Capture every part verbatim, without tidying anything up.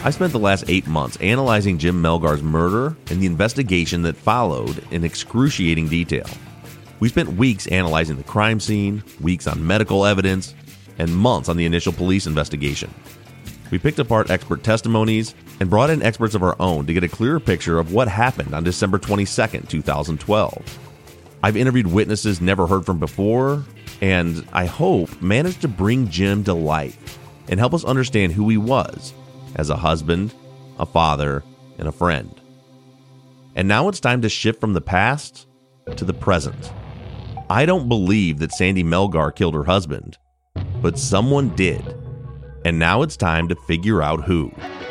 I spent the last eight months analyzing Jim Melgar's murder and the investigation that followed in excruciating detail. We spent weeks analyzing the crime scene, weeks on medical evidence, and months on the initial police investigation. We picked apart expert testimonies and brought in experts of our own to get a clearer picture of what happened on December twenty-second, twenty twelve. I've interviewed witnesses never heard from before, and I hope managed to bring Jim to life and help us understand who he was as a husband, a father, and a friend. And now it's time to shift from the past to the present. I don't believe that Sandy Melgar killed her husband, but someone did. And now it's time to figure out who.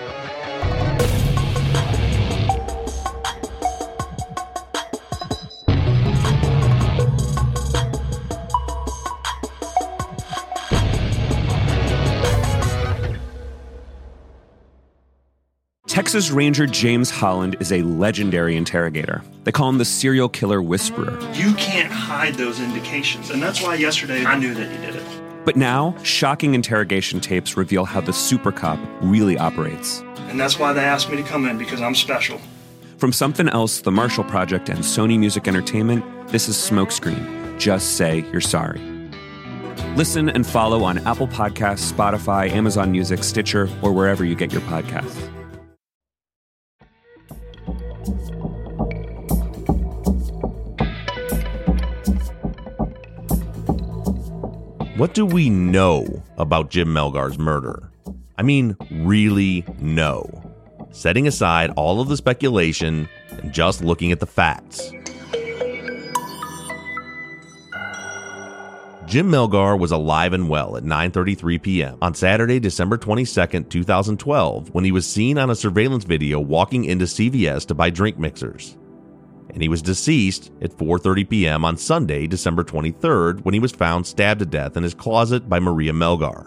Texas Ranger James Holland is a legendary interrogator. They call him the serial killer whisperer. You can't hide those indications, and that's why yesterday I knew that he did it. But now, shocking interrogation tapes reveal how the super cop really operates. And that's why they asked me to come in, because I'm special. From Something Else, The Marshall Project, and Sony Music Entertainment, this is Smokescreen. Just say you're sorry. Listen and follow on Apple Podcasts, Spotify, Amazon Music, Stitcher, or wherever you get your podcasts. What do we know about Jim Melgar's murder? I mean, really know. Setting aside all of the speculation and just looking at the facts. Jim Melgar was alive and well at nine thirty-three p.m. on Saturday, December twenty-second, twenty twelve, when he was seen on a surveillance video walking into C V S to buy drink mixers. And he was deceased at four thirty p.m. on Sunday, December twenty-third, when he was found stabbed to death in his closet by Maria Melgar.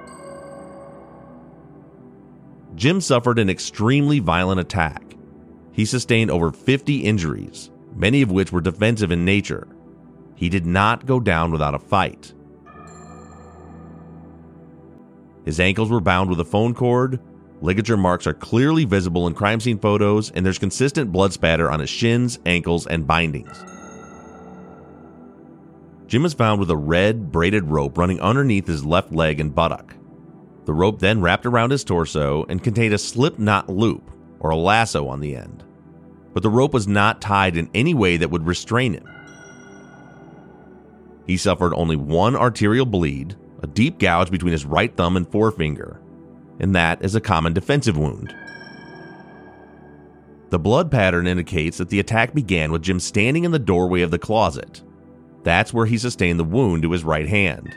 Jim suffered an extremely violent attack. He sustained over fifty injuries, many of which were defensive in nature. He did not go down without a fight. His ankles were bound with a phone cord. Ligature marks are clearly visible in crime scene photos, and there's consistent blood spatter on his shins, ankles, and bindings. Jim was found with a red, braided rope running underneath his left leg and buttock. The rope then wrapped around his torso and contained a slip knot loop, or a lasso on the end. But the rope was not tied in any way that would restrain him. He suffered only one arterial bleed, a deep gouge between his right thumb and forefinger, and that is a common defensive wound. The blood pattern indicates that the attack began with Jim standing in the doorway of the closet. That's where he sustained the wound to his right hand.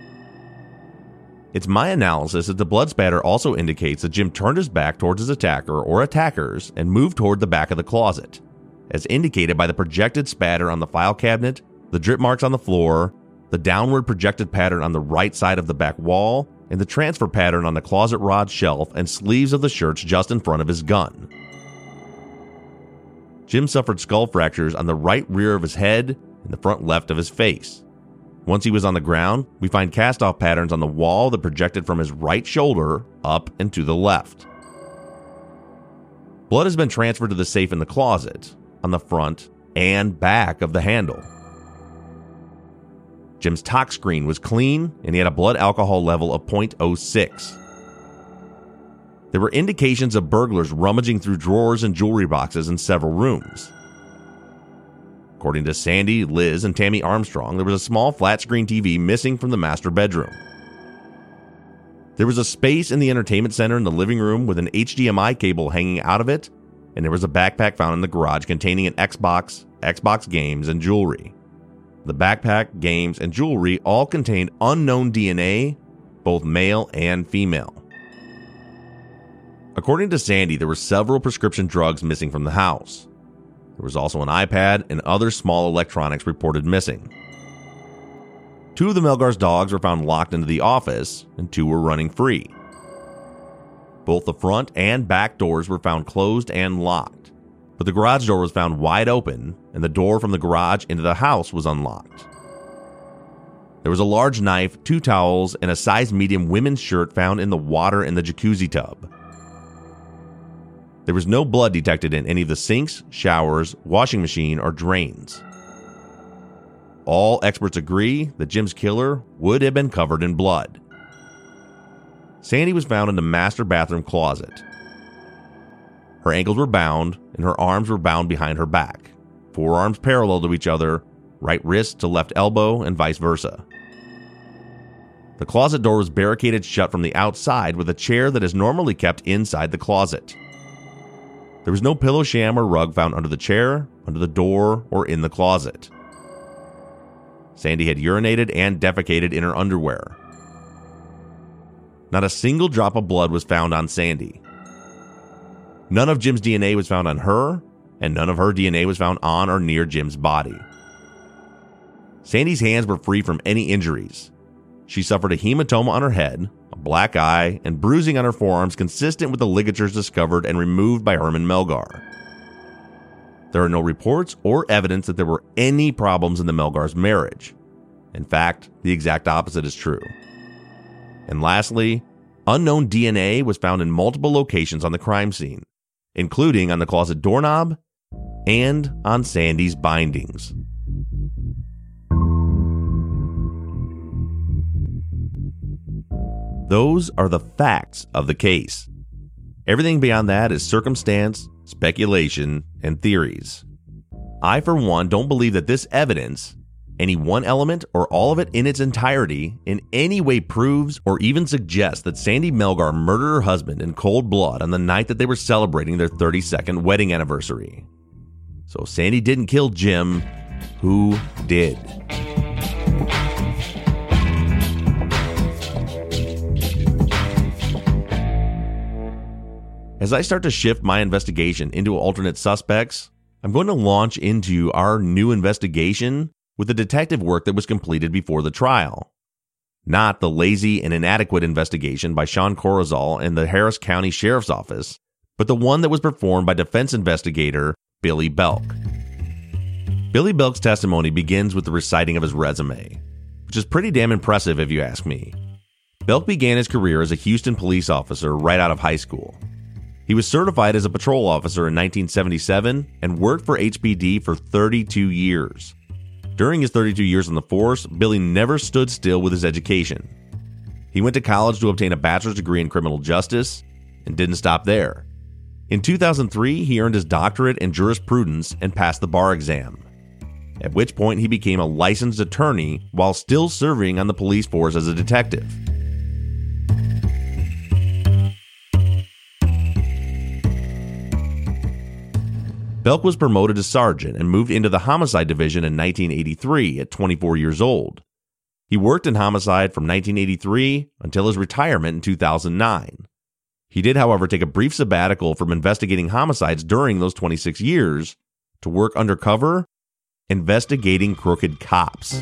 It's my analysis that the blood spatter also indicates that Jim turned his back towards his attacker or attackers and moved toward the back of the closet, as indicated by the projected spatter on the file cabinet, the drip marks on the floor, the downward projected pattern on the right side of the back wall, and the transfer pattern on the closet rod shelf and sleeves of the shirts just in front of his gun. Jim suffered skull fractures on the right rear of his head and the front left of his face. Once he was on the ground, we find cast-off patterns on the wall that projected from his right shoulder up and to the left. Blood has been transferred to the safe in the closet, on the front and back of the handle. Jim's tox screen was clean, and he had a blood alcohol level of zero point zero six. There were indications of burglars rummaging through drawers and jewelry boxes in several rooms. According to Sandy, Liz, and Tammy Armstrong, there was a small flat-screen T V missing from the master bedroom. There was a space in the entertainment center in the living room with an H D M I cable hanging out of it, and there was a backpack found in the garage containing an Xbox, Xbox games, and jewelry. The backpack, games, and jewelry all contained unknown D N A, both male and female. According to Sandy, there were several prescription drugs missing from the house. There was also an iPad and other small electronics reported missing. Two of the Melgar's dogs were found locked into the office, and two were running free. Both the front and back doors were found closed and locked, but the garage door was found wide open, and the door from the garage into the house was unlocked. There was a large knife, two towels, and a size medium women's shirt found in the water in the jacuzzi tub. There was no blood detected in any of the sinks, showers, washing machine, or drains. All experts agree that Jim's killer would have been covered in blood. Sandy was found in the master bathroom closet. Her ankles were bound, and her arms were bound behind her back, forearms parallel to each other, right wrist to left elbow, and vice versa. The closet door was barricaded shut from the outside with a chair that is normally kept inside the closet. There was no pillow, sham, or rug found under the chair, under the door, or in the closet. Sandy had urinated and defecated in her underwear. Not a single drop of blood was found on Sandy. None of Jim's D N A was found on her, and none of her D N A was found on or near Jim's body. Sandy's hands were free from any injuries. She suffered a hematoma on her head, a black eye, and bruising on her forearms consistent with the ligatures discovered and removed by Herman Melgar. There are no reports or evidence that there were any problems in the Melgar's marriage. In fact, the exact opposite is true. And lastly, unknown D N A was found in multiple locations on the crime scene, including on the closet doorknob and on Sandy's bindings. Those are the facts of the case. Everything beyond that is circumstance, speculation, and theories. I, for one, don't believe that this evidence, any one element or all of it in its entirety, in any way proves or even suggests that Sandy Melgar murdered her husband in cold blood on the night that they were celebrating their thirty-second wedding anniversary. So if Sandy didn't kill Jim, who did? As I start to shift my investigation into alternate suspects, I'm going to launch into our new investigation with the detective work that was completed before the trial. Not the lazy and inadequate investigation by Sean Corozal and the Harris County Sheriff's Office, but the one that was performed by defense investigator Billy Belk. Billy Belk's testimony begins with the reciting of his resume, which is pretty damn impressive if you ask me. Belk began his career as a Houston police officer right out of high school. He was certified as a patrol officer in nineteen seventy-seven and worked for H P D for thirty-two years. During his thirty-two years on the force, Billy never stood still with his education. He went to college to obtain a bachelor's degree in criminal justice and didn't stop there. In two thousand three, he earned his doctorate in jurisprudence and passed the bar exam, at which point he became a licensed attorney while still serving on the police force as a detective. Belk was promoted to sergeant and moved into the homicide division in nineteen eighty-three at twenty-four years old. He worked in homicide from nineteen eighty-three until his retirement in two thousand nine. He did, however, take a brief sabbatical from investigating homicides during those twenty-six years to work undercover, investigating crooked cops.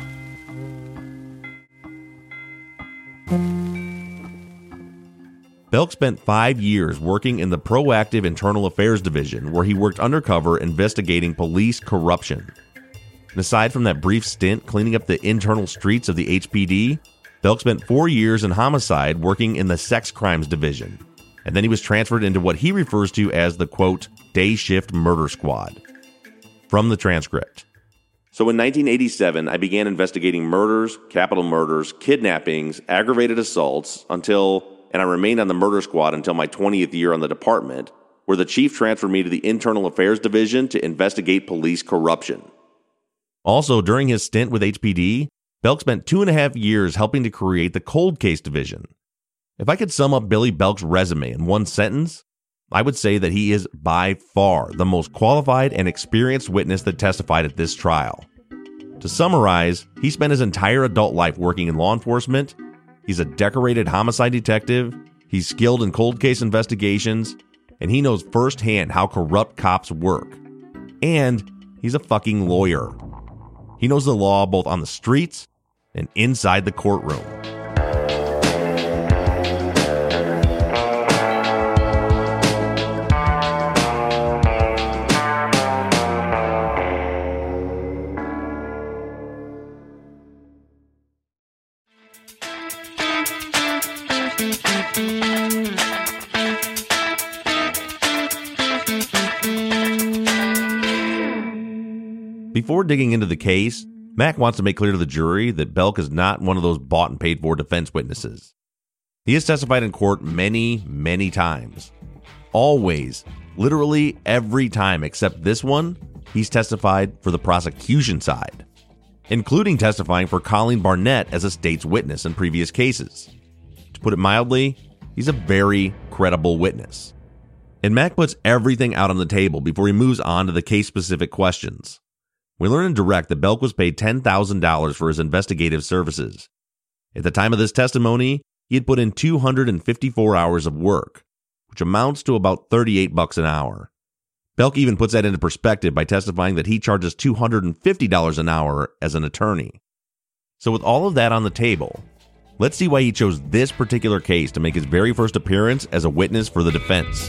Belk spent five years working in the Proactive Internal Affairs Division, where he worked undercover investigating police corruption. And aside from that brief stint cleaning up the internal streets of the H P D, Belk spent four years in homicide working in the Sex Crimes Division. And then he was transferred into what he refers to as the, quote, day shift murder squad. From the transcript. So in nineteen eighty-seven, I began investigating murders, capital murders, kidnappings, aggravated assaults, until... and I remained on the murder squad until my twentieth year on the department, where the chief transferred me to the Internal Affairs Division to investigate police corruption. Also, during his stint with H P D, Belk spent two and a half years helping to create the Cold Case Division. If I could sum up Billy Belk's resume in one sentence, I would say that he is by far the most qualified and experienced witness that testified at this trial. To summarize, he spent his entire adult life working in law enforcement. He's a decorated homicide detective, he's skilled in cold case investigations, and he knows firsthand how corrupt cops work. And he's a fucking lawyer. He knows the law both on the streets and inside the courtroom. Before digging into the case, Mack wants to make clear to the jury that Belk is not one of those bought and paid for defense witnesses. He has testified in court many, many times. Always, literally every time except this one, he's testified for the prosecution side, including testifying for Colleen Barnett as a state's witness in previous cases. To put it mildly, he's a very credible witness. And Mack puts everything out on the table before he moves on to the case-specific questions. We learn in direct that Belk was paid ten thousand dollars for his investigative services. At the time of this testimony, he had put in two hundred fifty-four hours of work, which amounts to about thirty-eight bucks an hour. Belk even puts that into perspective by testifying that he charges two hundred fifty dollars an hour as an attorney. So with all of that on the table, let's see why he chose this particular case to make his very first appearance as a witness for the defense.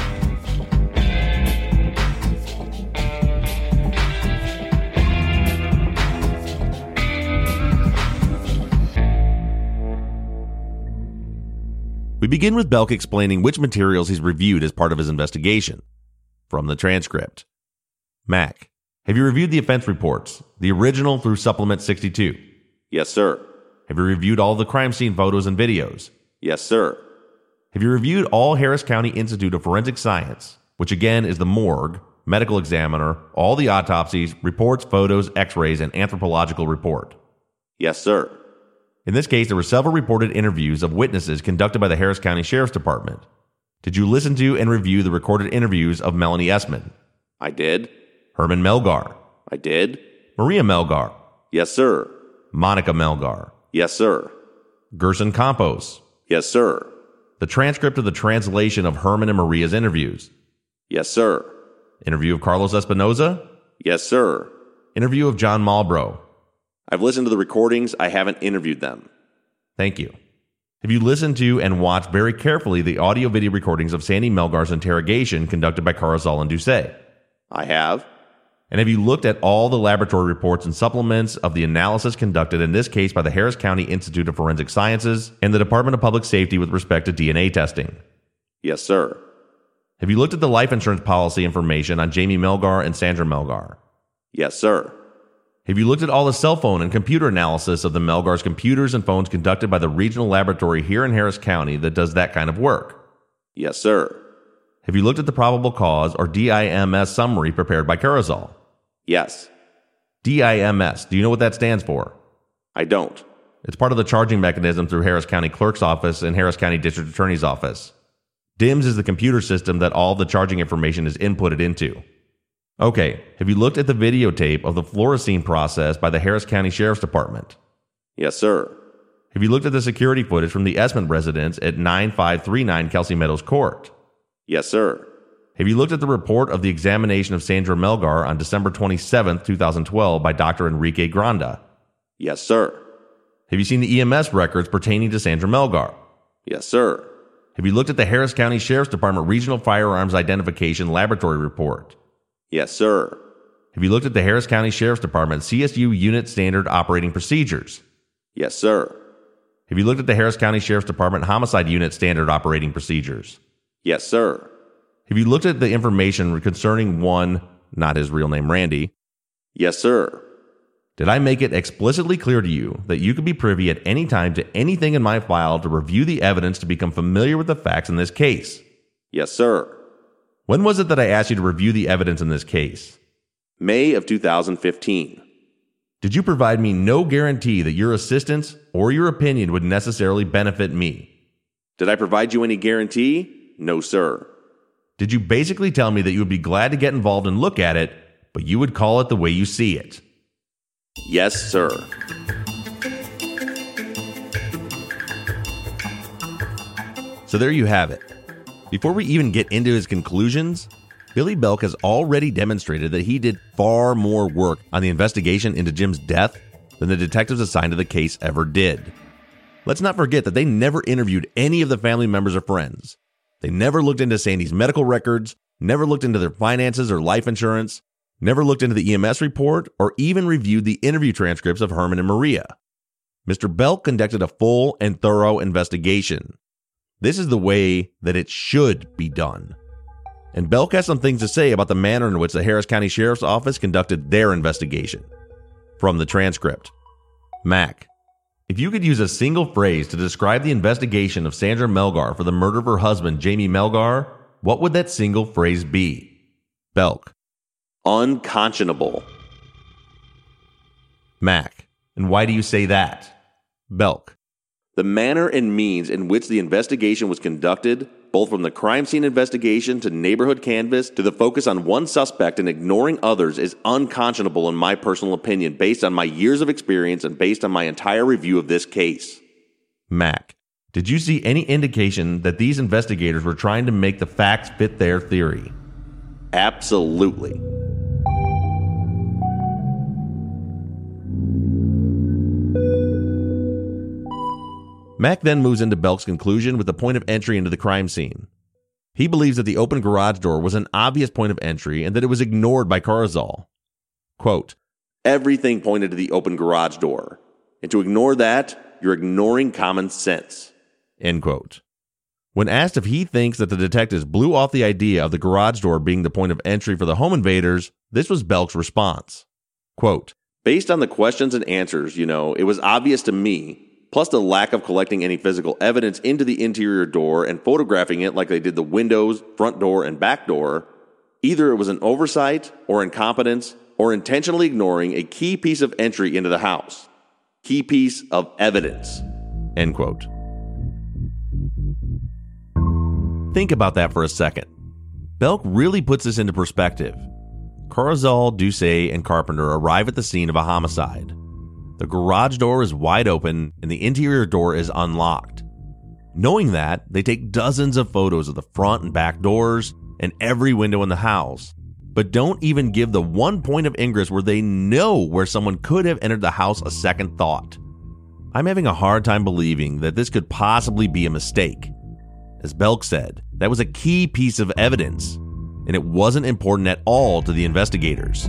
We begin with Belk explaining which materials he's reviewed as part of his investigation. From the transcript. Mack, have you reviewed the offense reports, the original through Supplement sixty-two? Yes, sir. Have you reviewed all the crime scene photos and videos? Yes, sir. Have you reviewed all Harris County Institute of Forensic Science, which again is the morgue, medical examiner, all the autopsies, reports, photos, x-rays, and anthropological report? Yes, sir. In this case, there were several reported interviews of witnesses conducted by the Harris County Sheriff's Department. Did you listen to and review the recorded interviews of Melanie Essman? I did. Herman Melgar? I did. Maria Melgar? Yes, sir. Monica Melgar? Yes, sir. Gerson Campos? Yes, sir. The transcript of the translation of Herman and Maria's interviews? Yes, sir. Interview of Carlos Espinoza? Yes, sir. Interview of John Malbrough? I've listened to the recordings. I haven't interviewed them. Thank you. Have you listened to and watched very carefully the audio-video recordings of Sandy Melgar's interrogation conducted by Carazal and Doucet? I have. And have you looked at all the laboratory reports and supplements of the analysis conducted in this case by the Harris County Institute of Forensic Sciences and the Department of Public Safety with respect to D N A testing? Yes, sir. Have you looked at the life insurance policy information on Jamie Melgar and Sandra Melgar? Yes, sir. Have you looked at all the cell phone and computer analysis of the Melgar's computers and phones conducted by the regional laboratory here in Harris County that does that kind of work? Yes, sir. Have you looked at the probable cause or D I M S summary prepared by Carazal? Yes. D I M S, do you know what that stands for? I don't. It's part of the charging mechanism through Harris County Clerk's Office and Harris County District Attorney's Office. D I M S is the computer system that all the charging information is inputted into. Okay, have you looked at the videotape of the fluorescein process by the Harris County Sheriff's Department? Yes, sir. Have you looked at the security footage from the Essman residence at nine five three nine Kelsey Meadows Court? Yes, sir. Have you looked at the report of the examination of Sandra Melgar on December twenty-seventh, twenty twelve by Doctor Enrique Granda? Yes, sir. Have you seen the E M S records pertaining to Sandra Melgar? Yes, sir. Have you looked at the Harris County Sheriff's Department Regional Firearms Identification Laboratory Report? Yes, sir. Have you looked at the Harris County Sheriff's Department C S U Unit Standard Operating Procedures? Yes, sir. Have you looked at the Harris County Sheriff's Department Homicide Unit Standard Operating Procedures? Yes, sir. Have you looked at the information concerning one, not his real name, Randy? Yes, sir. Did I make it explicitly clear to you that you could be privy at any time to anything in my file to review the evidence to become familiar with the facts in this case? Yes, sir. When was it that I asked you to review the evidence in this case? May of two thousand fifteen. Did you provide me no guarantee that your assistance or your opinion would necessarily benefit me? Did I provide you any guarantee? No, sir. Did you basically tell me that you would be glad to get involved and look at it, but you would call it the way you see it? Yes, sir. So there you have it. Before we even get into his conclusions, Billy Belk has already demonstrated that he did far more work on the investigation into Jim's death than the detectives assigned to the case ever did. Let's not forget that they never interviewed any of the family members or friends. They never looked into Sandy's medical records, never looked into their finances or life insurance, never looked into the E M S report, or even reviewed the interview transcripts of Herman and Maria. Mister Belk conducted a full and thorough investigation. This is the way that it should be done. and Belk has some things to say about the manner in which the Harris County Sheriff's Office conducted their investigation. From the transcript. Mac, if you could use a single phrase to describe the investigation of Sandra Melgar for the murder of her husband, Jamie Melgar, what would that single phrase be? Belk. Unconscionable. Mac, and why do you say that? Belk. The manner and means in which the investigation was conducted, both from the crime scene investigation to neighborhood canvass to the focus on one suspect and ignoring others, is unconscionable in my personal opinion based on my years of experience and based on my entire review of this case. Mac, did you see any indication that these investigators were trying to make the facts fit their theory? Absolutely. Mac then moves into Belk's conclusion with the point of entry into the crime scene. He believes that the open garage door was an obvious point of entry and that it was ignored by Carzal. Quote, everything pointed to the open garage door, and to ignore that, you're ignoring common sense. End quote. When asked if he thinks that the detectives blew off the idea of the garage door being the point of entry for the home invaders, this was Belk's response. Quote, based on the questions and answers, you know, it was obvious to me, plus the lack of collecting any physical evidence into the interior door and photographing it like they did the windows, front door, and back door, either it was an oversight or incompetence or intentionally ignoring a key piece of entry into the house. Key piece of evidence. End quote. Think about that for a second. Belk really puts this into perspective. Carzal, Doucet, and Carpenter arrive at the scene of a homicide. The garage door is wide open and the interior door is unlocked. Knowing that, they take dozens of photos of the front and back doors and every window in the house, but don't even give the one point of ingress where they know where someone could have entered the house a second thought. I'm having a hard time believing that this could possibly be a mistake. As Belk said, that was a key piece of evidence, and it wasn't important at all to the investigators.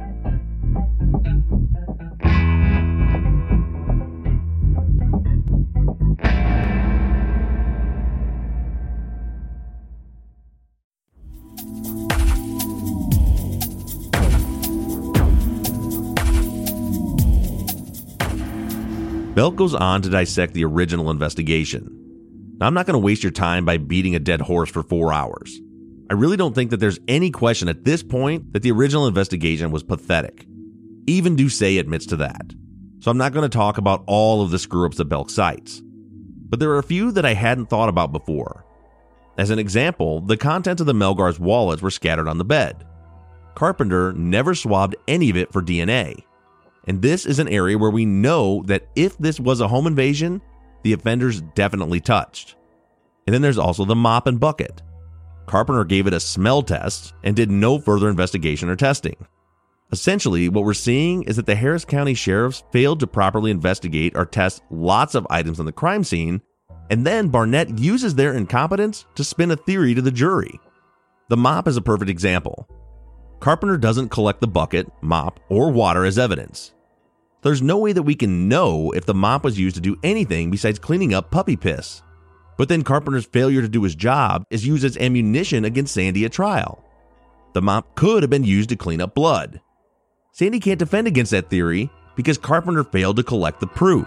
Belk goes on to dissect the original investigation. Now, I'm not going to waste your time by beating a dead horse for four hours. I really don't think that there's any question at this point that the original investigation was pathetic. Even Doucet admits to that. So I'm not going to talk about all of the screw-ups that Belk cites. But there are a few that I hadn't thought about before. As an example, the contents of the Melgar's wallets were scattered on the bed. Carpenter never swabbed any of it for D N A. And this is an area where we know that if this was a home invasion, the offenders definitely touched. And then there's also the mop and bucket. Carpenter gave it a smell test and did no further investigation or testing. Essentially, what we're seeing is that the Harris County sheriffs failed to properly investigate or test lots of items on the crime scene, and then Barnett uses their incompetence to spin a theory to the jury. The mop is a perfect example. Carpenter doesn't collect the bucket, mop, or water as evidence. There's no way that we can know if the mop was used to do anything besides cleaning up puppy piss. But then Carpenter's failure to do his job is used as ammunition against Sandy at trial. The mop could have been used to clean up blood. Sandy can't defend against that theory because Carpenter failed to collect the proof.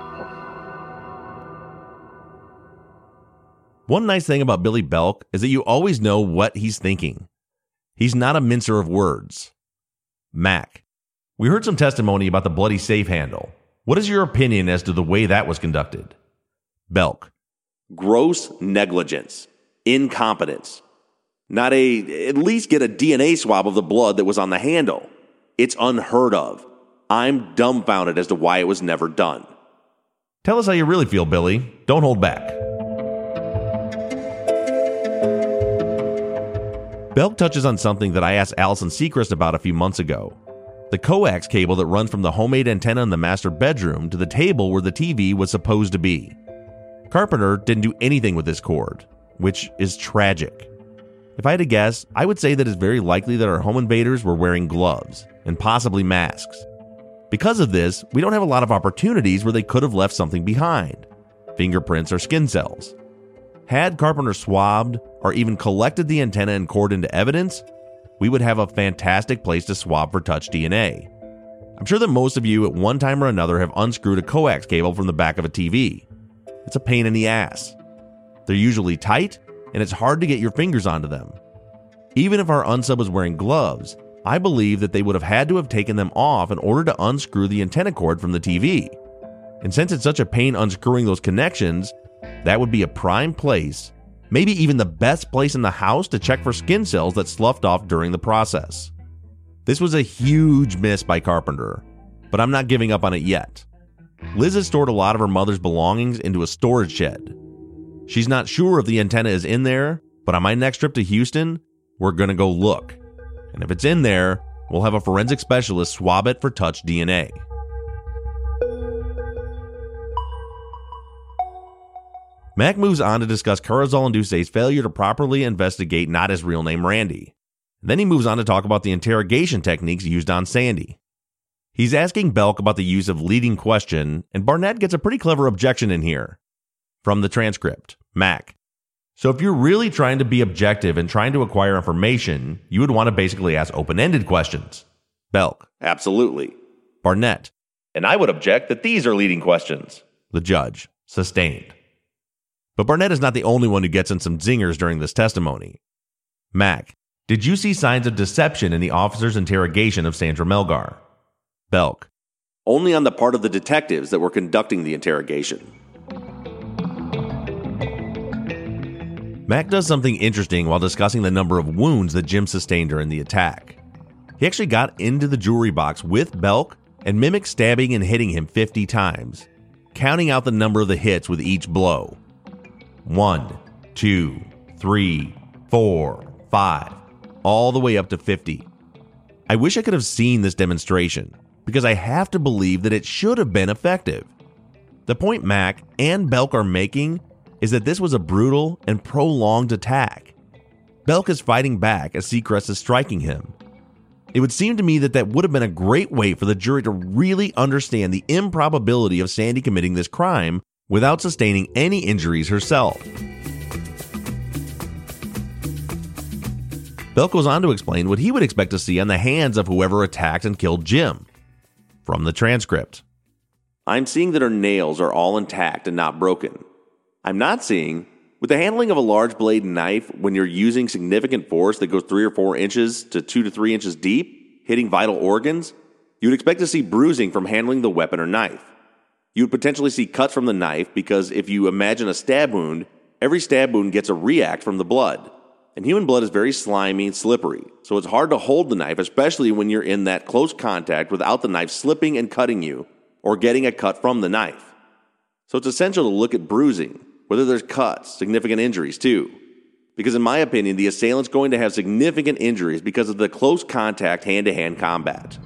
One nice thing about Billy Belk is that you always know what he's thinking. He's not a mincer of words. Mac, we heard some testimony about the bloody safe handle. What is your opinion as to the way that was conducted? Belk, gross negligence, incompetence. Not a, at least get a D N A swab of the blood that was on the handle. It's unheard of. I'm dumbfounded as to why it was never done. Tell us how you really feel, Billy. Don't hold back. Belk touches on something that I asked Allison Seacrest about a few months ago. The coax cable that runs from the homemade antenna in the master bedroom to the table where the T V was supposed to be. Carpenter didn't do anything with this cord, which is tragic. If I had to guess, I would say that it's very likely that our home invaders were wearing gloves and possibly masks. Because of this, we don't have a lot of opportunities where they could have left something behind, fingerprints or skin cells. Had Carpenter swabbed or even collected the antenna and cord into evidence, we would have a fantastic place to swab for touch D N A. I'm sure that most of you at one time or another have unscrewed a coax cable from the back of a T V. It's a pain in the ass. They're usually tight, and it's hard to get your fingers onto them. Even if our unsub was wearing gloves, I believe that they would have had to have taken them off in order to unscrew the antenna cord from the T V. And since it's such a pain unscrewing those connections, that would be a prime place, maybe even the best place in the house to check for skin cells that sloughed off during the process. This was a huge miss by Carpenter, but I'm not giving up on it yet. Liz has stored a lot of her mother's belongings into a storage shed. She's not sure if the antenna is in there, but on my next trip to Houston, we're going to go look. And if it's in there, we'll have a forensic specialist swab it for touch D N A. Mac moves on to discuss Carazal and Doucet's failure to properly investigate not his real name Randy. Then he moves on to talk about the interrogation techniques used on Sandy. He's asking Belk about the use of leading question, and Barnett gets a pretty clever objection in here. From the transcript, Mac. So if you're really trying to be objective and trying to acquire information, you would want to basically ask open-ended questions. Belk. Absolutely. Barnett. And I would object that these are leading questions. The judge. Sustained. But Barnett is not the only one who gets in some zingers during this testimony. Mac. Did you see signs of deception in the officer's interrogation of Sandra Melgar? Belk. Only on the part of the detectives that were conducting the interrogation. Mac does something interesting while discussing the number of wounds that Jim sustained during the attack. He actually got into the jewelry box with Belk and mimicked stabbing and hitting him fifty times, counting out the number of the hits with each blow. One, two, three, four, five, all the way up to fifty. I wish I could have seen this demonstration, because I have to believe that it should have been effective. The point Mac and Belk are making is that this was a brutal and prolonged attack. Belk is fighting back as Seacrest is striking him. It would seem to me that that would have been a great way for the jury to really understand the improbability of Sandy committing this crime without sustaining any injuries herself. Belk goes on to explain what he would expect to see on the hands of whoever attacked and killed Jim. From the transcript. I'm seeing that her nails are all intact and not broken. I'm not seeing, with the handling of a large blade knife, when you're using significant force that goes three or four inches to two to three inches deep, hitting vital organs, you would expect to see bruising from handling the weapon or knife. You would potentially see cuts from the knife because if you imagine a stab wound, every stab wound gets a react from the blood. And human blood is very slimy and slippery, so it's hard to hold the knife, especially when you're in that close contact without the knife slipping and cutting you, or getting a cut from the knife. So it's essential to look at bruising, whether there's cuts, significant injuries too. Because in my opinion, the assailant's going to have significant injuries because of the close contact hand-to-hand combat.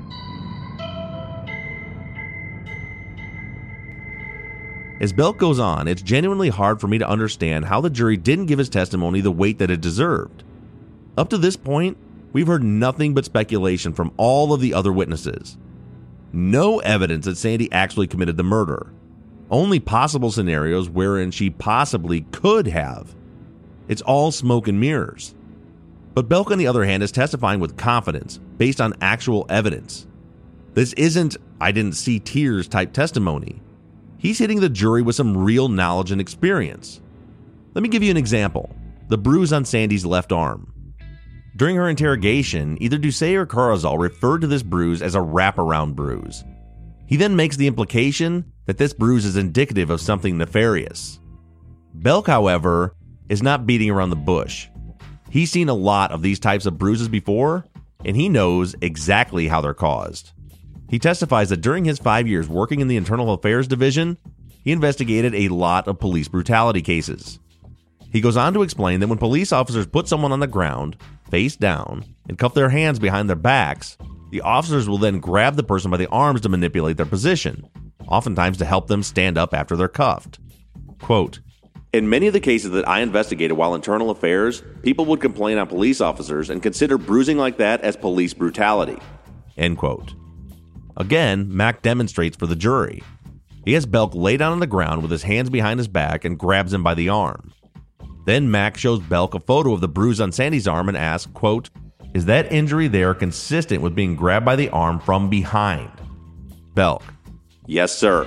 As Belk goes on, it's genuinely hard for me to understand how the jury didn't give his testimony the weight that it deserved. Up to this point, we've heard nothing but speculation from all of the other witnesses. No evidence that Sandy actually committed the murder. Only possible scenarios wherein she possibly could have. It's all smoke and mirrors. But Belk, on the other hand, is testifying with confidence, based on actual evidence. This isn't, I didn't see tears type testimony. He's hitting the jury with some real knowledge and experience. Let me give you an example. The bruise on Sandy's left arm. During her interrogation, either Doucet or Carazal referred to this bruise as a wraparound bruise. He then makes the implication that this bruise is indicative of something nefarious. Belk, however, is not beating around the bush. He's seen a lot of these types of bruises before, and he knows exactly how they're caused. He testifies that during his five years working in the Internal Affairs Division, he investigated a lot of police brutality cases. He goes on to explain that when police officers put someone on the ground, face down, and cuff their hands behind their backs, the officers will then grab the person by the arms to manipulate their position, oftentimes to help them stand up after they're cuffed. Quote, in many of the cases that I investigated while internal affairs, people would complain on police officers and consider bruising like that as police brutality. End quote. Again, Mac demonstrates for the jury. He has Belk lay down on the ground with his hands behind his back and grabs him by the arm. Then Mac shows Belk a photo of the bruise on Sandy's arm and asks, quote, "Is that injury there consistent with being grabbed by the arm from behind?" Belk: "Yes, sir."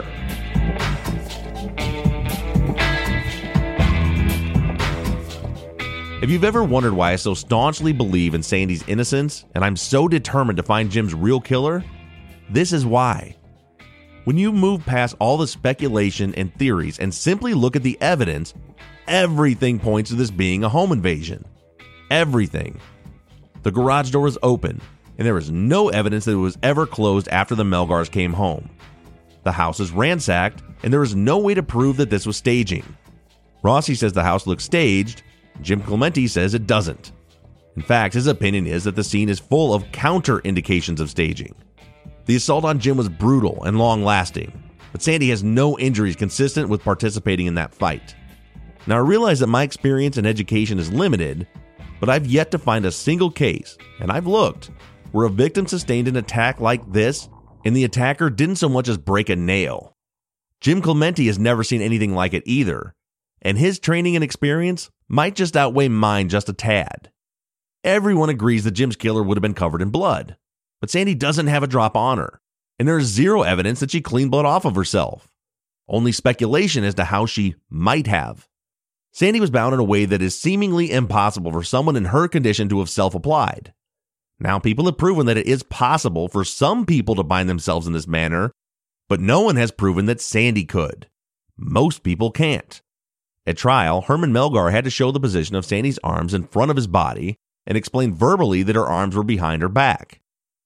If you've ever wondered why I so staunchly believe in Sandy's innocence and I'm so determined to find Jim's real killer, this is why. When you move past all the speculation and theories and simply look at the evidence, everything points to this being a home invasion. Everything. The garage door was open, and there is no evidence that it was ever closed after the Melgars came home. The house is ransacked, and there is no way to prove that this was staging. Rossi says the house looks staged. Jim Clemente says it doesn't. In fact, his opinion is that the scene is full of counter indications of staging. The assault on Jim was brutal and long-lasting, but Sandy has no injuries consistent with participating in that fight. Now, I realize that my experience and education is limited, but I've yet to find a single case, and I've looked, where a victim sustained an attack like this and the attacker didn't so much as break a nail. Jim Clemente has never seen anything like it either, and his training and experience might just outweigh mine just a tad. Everyone agrees that Jim's killer would have been covered in blood, but Sandy doesn't have a drop on her, and there is zero evidence that she cleaned blood off of herself. Only speculation as to how she might have. Sandy was bound in a way that is seemingly impossible for someone in her condition to have self-applied. Now, people have proven that it is possible for some people to bind themselves in this manner, but no one has proven that Sandy could. Most people can't. At trial, Herman Melgar had to show the position of Sandy's arms in front of his body and explain verbally that her arms were behind her back.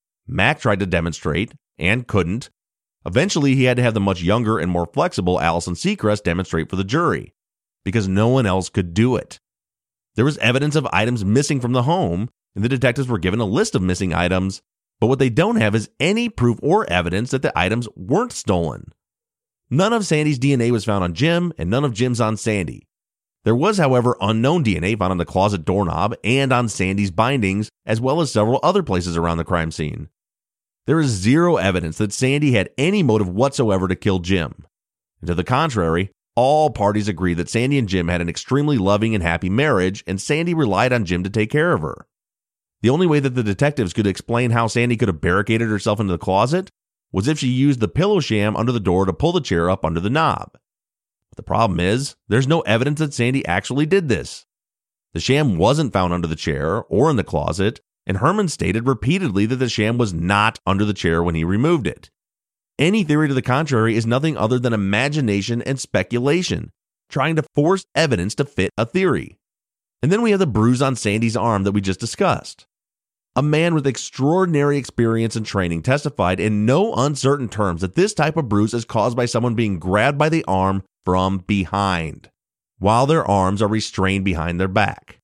Mac tried to demonstrate and couldn't. Eventually, he had to have the much younger and more flexible Allison Seacrest demonstrate for the jury, because no one else could do it. There was evidence of items missing from the home, and the detectives were given a list of missing items, but what they don't have is any proof or evidence that the items weren't stolen. None of Sandy's D N A was found on Jim, and none of Jim's on Sandy. There was, however, unknown D N A found on the closet doorknob and on Sandy's bindings, as well as several other places around the crime scene. There is zero evidence that Sandy had any motive whatsoever to kill Jim. And to the contrary, all parties agree that Sandy and Jim had an extremely loving and happy marriage, and Sandy relied on Jim to take care of her. The only way that the detectives could explain how Sandy could have barricaded herself into the closet was if she used the pillow sham under the door to pull the chair up under the knob. But the problem is, there's no evidence that Sandy actually did this. The sham wasn't found under the chair or in the closet, and Herman stated repeatedly that the sham was not under the chair when he removed it. Any theory to the contrary is nothing other than imagination and speculation, trying to force evidence to fit a theory. And then we have the bruise on Sandy's arm that we just discussed. A man with extraordinary experience and training testified in no uncertain terms that this type of bruise is caused by someone being grabbed by the arm from behind, while their arms are restrained behind their back.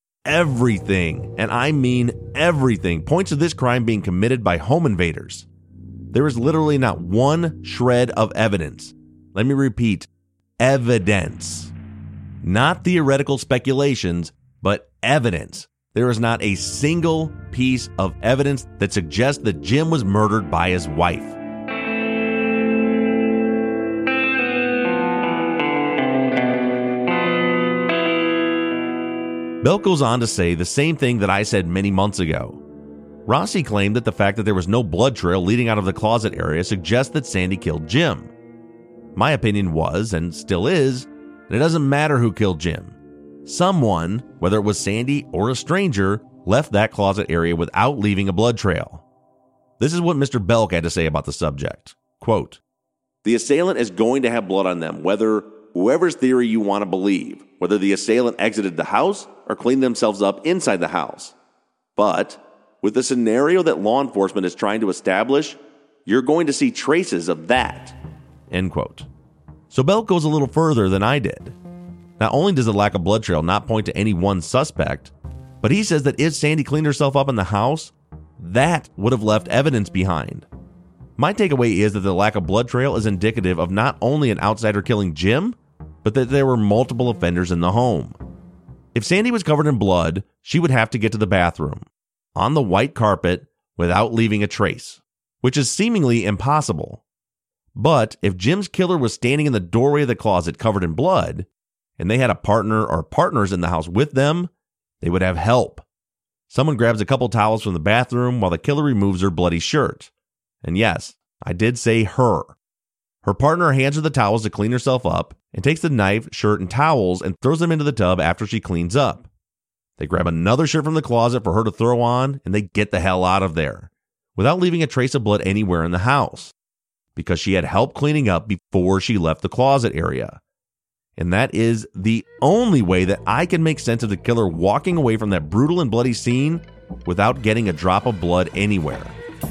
Everything, and I mean everything, points to this crime being committed by home invaders. There is literally not one shred of evidence. Let me repeat, evidence. Not theoretical speculations, but evidence. There is not a single piece of evidence that suggests that Jim was murdered by his wife. Belk goes on to say the same thing that I said many months ago. Rossi claimed that the fact that there was no blood trail leading out of the closet area suggests that Sandy killed Jim. My opinion was, and still is, that it doesn't matter who killed Jim. Someone, whether it was Sandy or a stranger, left that closet area without leaving a blood trail. This is what Mister Belk had to say about the subject. Quote, "The assailant is going to have blood on them, whether whoever's theory you want to believe, whether the assailant exited the house or cleaned themselves up inside the house. But with the scenario that law enforcement is trying to establish, you're going to see traces of that." End quote. So Belk goes a little further than I did. Not only does the lack of blood trail not point to any one suspect, but he says that if Sandy cleaned herself up in the house, that would have left evidence behind. My takeaway is that the lack of blood trail is indicative of not only an outsider killing Jim, but that there were multiple offenders in the home. If Sandy was covered in blood, she would have to get to the bathroom, on the white carpet, without leaving a trace, which is seemingly impossible. But if Jim's killer was standing in the doorway of the closet covered in blood, and they had a partner or partners in the house with them, they would have help. Someone grabs a couple towels from the bathroom while the killer removes her bloody shirt. And yes, I did say her. Her partner hands her the towels to clean herself up and takes the knife, shirt, and towels and throws them into the tub after she cleans up. They grab another shirt from the closet for her to throw on, and they get the hell out of there, without leaving a trace of blood anywhere in the house, because she had help cleaning up before she left the closet area. And that is the only way that I can make sense of the killer walking away from that brutal and bloody scene without getting a drop of blood anywhere.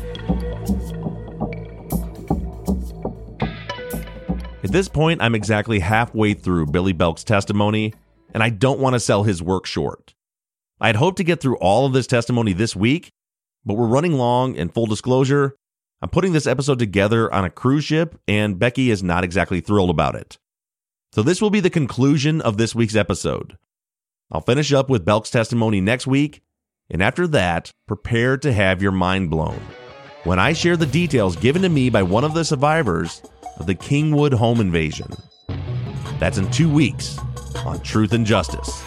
At this point, I'm exactly halfway through Billy Belk's testimony, and I don't want to sell his work short. I had hoped to get through all of this testimony this week, but we're running long, and full disclosure, I'm putting this episode together on a cruise ship, and Becky is not exactly thrilled about it. So this will be the conclusion of this week's episode. I'll finish up with Belk's testimony next week, and after that, prepare to have your mind blown when I share the details given to me by one of the survivors of the Kingwood home invasion. That's in two weeks on Truth and Justice.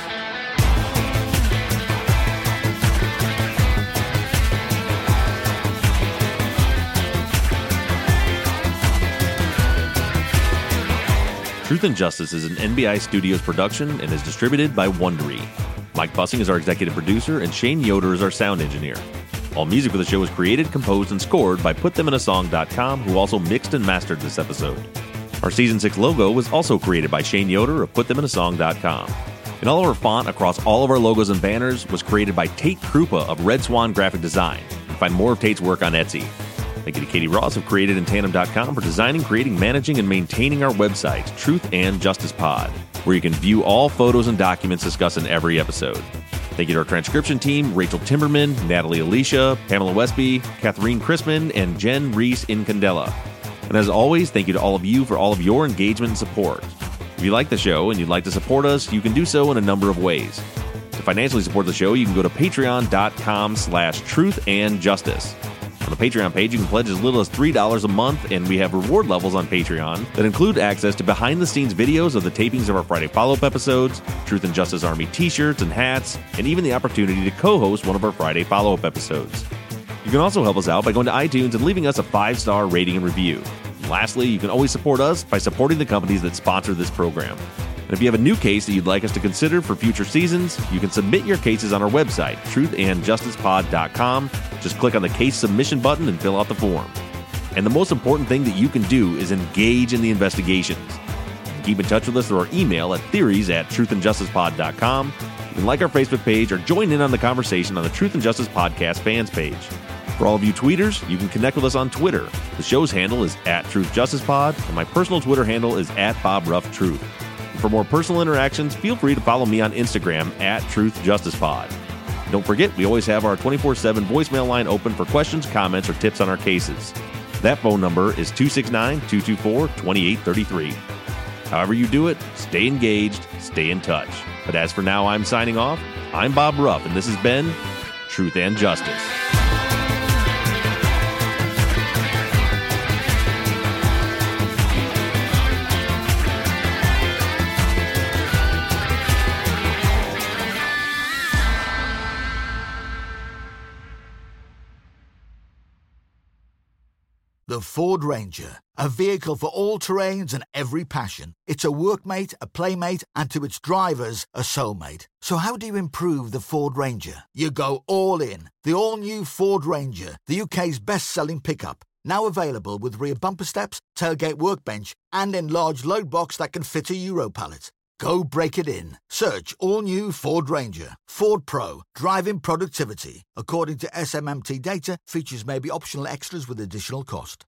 Truth and Justice is an N B I Studios production and is distributed by Wondery. Mike Bussing is our executive producer, and Shane Yoder is our sound engineer. All music for the show is created, composed, and scored by put them in a song dot com, who also mixed and mastered this episode. Our Season six logo was also created by Shane Yoder of put them in a song dot com. And all of our font across all of our logos and banners was created by Tate Krupa of Red Swan Graphic Design. You can find more of Tate's work on Etsy. Thank you to Katie Ross of created in tandem dot com for designing, creating, managing, and maintaining our website, Truth and Justice Pod, where you can view all photos and documents discussed in every episode. Thank you to our transcription team, Rachel Timberman, Natalie Alicia, Pamela Westby, Catherine Crispin, and Jen Reese Incandela. And as always, thank you to all of you for all of your engagement and support. If you like the show and you'd like to support us, you can do so in a number of ways. To financially support the show, you can go to patreon dot com slash truth and justice. On the Patreon page, you can pledge as little as three dollars a month, and we have reward levels on Patreon that include access to behind-the-scenes videos of the tapings of our Friday follow-up episodes, Truth and Justice Army t-shirts and hats, and even the opportunity to co-host one of our Friday follow-up episodes. You can also help us out by going to iTunes and leaving us a five-star rating and review. And lastly, you can always support us by supporting the companies that sponsor this program. And if you have a new case that you'd like us to consider for future seasons, you can submit your cases on our website, truth and justice pod dot com. Just click on the case submission button and fill out the form. And the most important thing that you can do is engage in the investigations. You can keep in touch with us through our email at theories at truth and justice pod dot com. You can like our Facebook page or join in on the conversation on the Truth and Justice Podcast fans page. For all of you tweeters, you can connect with us on Twitter. The show's handle is at Truth Justice Pod, and my personal Twitter handle is at Bob Ruff Truth. For more personal interactions, feel free to follow me on Instagram at Truth Justice Pod. Don't forget, we always have our twenty-four seven voicemail line open for questions, comments, or tips on our cases. That phone number is two six nine, two two four, two eight three three. However you do it, stay engaged, stay in touch. But as for now, I'm signing off. I'm Bob Ruff, and this has been Truth and Justice. The Ford Ranger, a vehicle for all terrains and every passion. It's a workmate, a playmate, and to its drivers, a soulmate. So how do you improve the Ford Ranger? You go all in. The all-new Ford Ranger, the U K's best-selling pickup. Now available with rear bumper steps, tailgate workbench, and enlarged load box that can fit a Euro pallet. Go break it in. Search all-new Ford Ranger. Ford Pro. Driving productivity. According to S M M T data, features may be optional extras with additional cost.